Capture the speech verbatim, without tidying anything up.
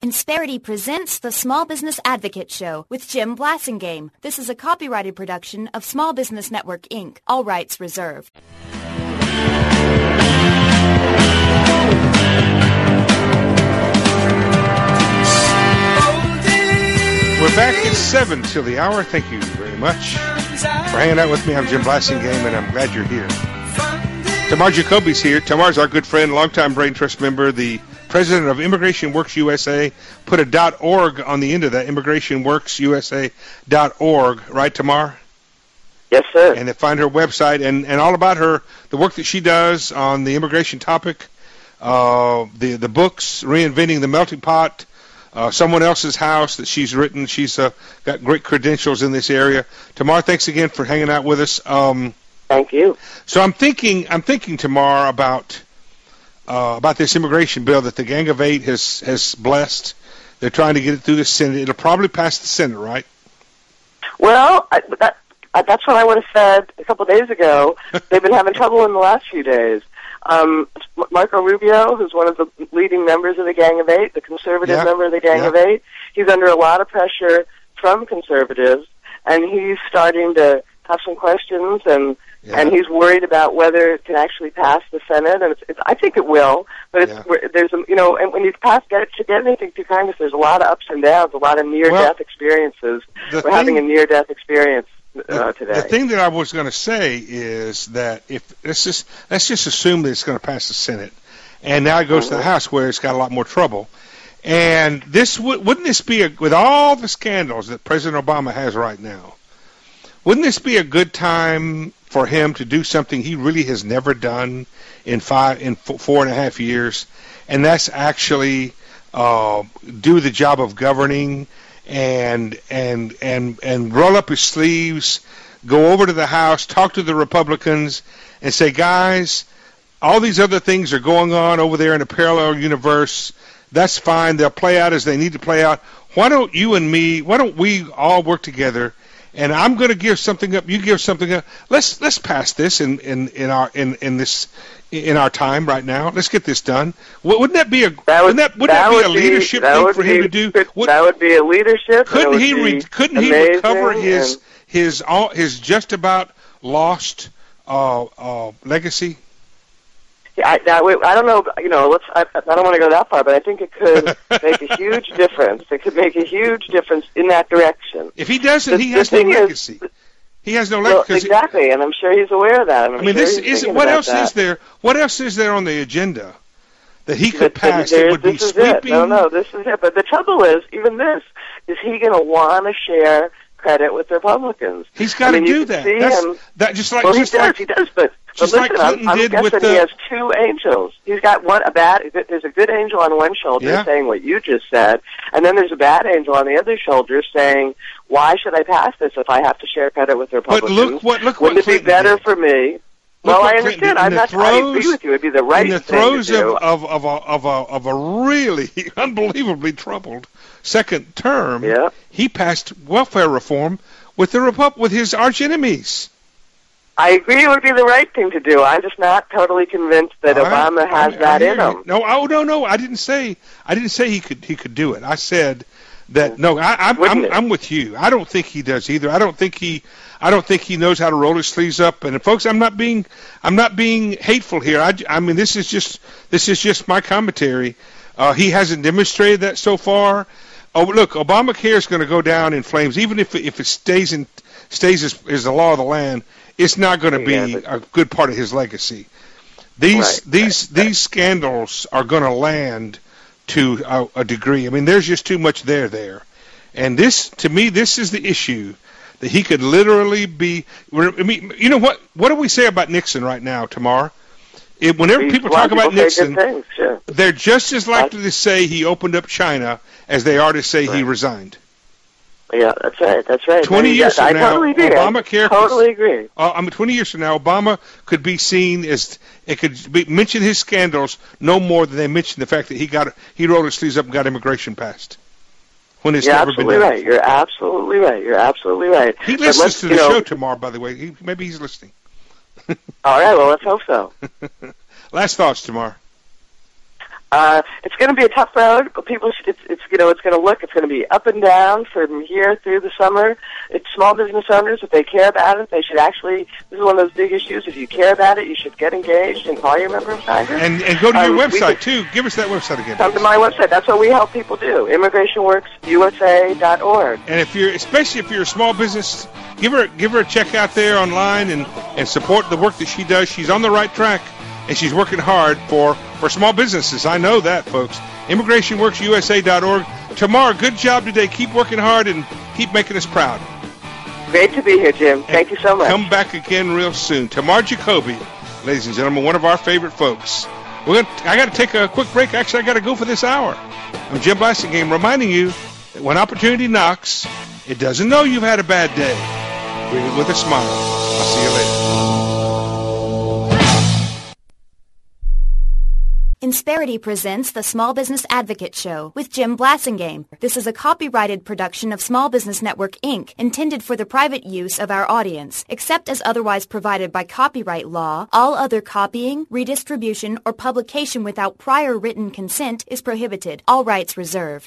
Insperity presents the Small Business Advocate Show with Jim Blasingame. This is a copyrighted production of Small Business Network, Incorporated. All rights reserved. We're back at seven till the hour. Thank you very much for hanging out with me. I'm Jim Blasingame, and I'm glad you're here. Tamar Jacoby's here. Tamar's our good friend, longtime Brain Trust member, the president of Immigration Works U S A. Put a .org on the end of that, immigration works u s a dot org. Right, Tamar? Yes, sir. And they find her website and, and all about her, the work that she does on the immigration topic, uh, the, the books, Reinventing the Melting Pot, uh, Someone Else's House that she's written. She's uh, got great credentials in this area. Tamar, thanks again for hanging out with us. Um, Thank you. So I'm thinking, I'm thinking, Tamar, about uh, about this immigration bill that the Gang of Eight has has blessed. They're trying to get it through the Senate. It'll probably pass the Senate, right? Well, I, that, I, that's what I would have said a couple of days ago. They've been having trouble in the last few days. Um, Marco Rubio, who's one of the leading members of the Gang of Eight, the conservative yeah. member of the Gang yeah. of Eight, he's under a lot of pressure from conservatives, and he's starting to have some questions, and yeah. and he's worried about whether it can actually pass the Senate. And it's, it's, I think it will, but it's, yeah. there's a, you know, and when you pass get it, to get anything through Congress, there's a lot of ups and downs, a lot of near-death well, experiences. We're thing, having a near-death experience uh, the, today. The thing that I was going to say is that if let's just let's just assume that it's going to pass the Senate, and now it goes mm-hmm. to the House where it's got a lot more trouble. And this w- wouldn't this be a, with all the scandals that President Obama has right now? Wouldn't this be a good time for him to do something he really has never done in five in f- four and a half years, and that's actually uh, do the job of governing and and and and roll up his sleeves, go over to the House, talk to the Republicans, and say, guys, all these other things are going on over there in a parallel universe. That's fine. They'll play out as they need to play out. Why don't you and me? Why don't we all work together? And I'm going to give something up. You give something up. Let's let's pass this in, in, in our in, in this in our time right now. Let's get this done. Wouldn't that be a that would, wouldn't that, wouldn't that that be would a leadership be, thing for be, him to do? Could, Would, that would be a leadership. Couldn't he re, couldn't he recover his and, his all his just about lost uh, uh, legacy? I, that way, I don't know, you know, let's, I, I don't want to go that far, but I think it could make a huge difference. It could make a huge difference in that direction. If he doesn't, the, he has no legacy. Is, he has no legacy. Well, exactly, it, and I'm sure he's aware of that. I'm I mean, sure this is what else that. is there? What else is there on the agenda that he could but, pass? That would be this is sweeping. It. No, no, this is it. But the trouble is, even this, is he going to want to share credit with the Republicans? He's got I mean, to do that. That's, that just like well, just he does. like, he does, but. Just but like listen, Clinton I'm, I'm did guessing with he the, has two angels. He's got one a bad. There's a good angel on one shoulder yeah. saying what you just said, and then there's a bad angel on the other shoulder saying, "Why should I pass this if I have to share credit with the Republicans? But look what look Wouldn't what it be Clinton better did. for me?" Look well, I Clinton understand. Did. I'm not. Throes, I agree with you. It'd be the right in the thing throes to do. of of of a, of a of a really unbelievably troubled second term, yeah. he passed welfare reform with the Repub- with his arch enemies. I agree it would be the right thing to do. I'm just not totally convinced that All Obama right. has I, that I in him. No, oh no, no. I didn't say. I didn't say he could. He could do it. I said that. No, I, I'm. I'm, I'm with you. I don't think he does either. I don't think he. I don't think he knows how to roll his sleeves up. And folks, I'm not being. I'm not being hateful here. I, I mean, this is just. This is just my commentary. Uh, he hasn't demonstrated that so far. Oh, look, Obamacare is going to go down in flames, even if if it stays in stays as, as the law of the land. It's not going to be yeah, a good part of his legacy. These right, these right, these scandals are going to land to a, a degree. I mean, there's just too much there there, and this to me, this is the issue that he could literally be. I mean, you know what? What do we say about Nixon right now, Tamar? It, whenever These, people talk about people Nixon, things, sure. they're just as likely to say he opened up China as they are to say right. he resigned. Yeah, that's right. That's right. Twenty years from I now, totally agree. Obamacare. I totally agree. Uh, I mean, twenty years from now, Obama could be seen as it could be, mention his scandals no more than they mention the fact that he got he rolled his sleeves up and got immigration passed. When it's You're never absolutely been done. right. You're absolutely right. You're absolutely right. He But listens let's, to the you know, show tomorrow, by the way. He, maybe he's listening. All right. Well, let's hope so. Last thoughts, Tamar. Uh, it's going to be a tough road, but people should, it's, it's, you know, it's going to look, it's going to be up and down from here through the summer. It's small business owners, if they care about it, they should actually, this is one of those big issues. If you care about it, you should get engaged and call your member of Congress. And, and go to your um, website, too. Give us that website again. Come to my website. That's what we help people do, immigration works U S A dot org. And if you're, especially if you're a small business, give her, give her a check out there online and, and support the work that she does. She's on the right track. And she's working hard for, for small businesses. I know that, folks. immigration works U S A dot org. Tamar, good job today. Keep working hard and keep making us proud. Great to be here, Jim. Thank and you so much. Come back again real soon. Tamar Jacoby, ladies and gentlemen, one of our favorite folks. We're gonna, I got to take a quick break. Actually, I got to go for this hour. I'm Jim Blasingame, reminding you that when opportunity knocks, it doesn't know you've had a bad day. Greet it with a smile. I'll see you later. Insperity presents the Small Business Advocate Show with Jim Blasingame. This is a copyrighted production of Small Business Network, Incorporated, intended for the private use of our audience. Except as otherwise provided by copyright law, all other copying, redistribution, or publication without prior written consent is prohibited. All rights reserved.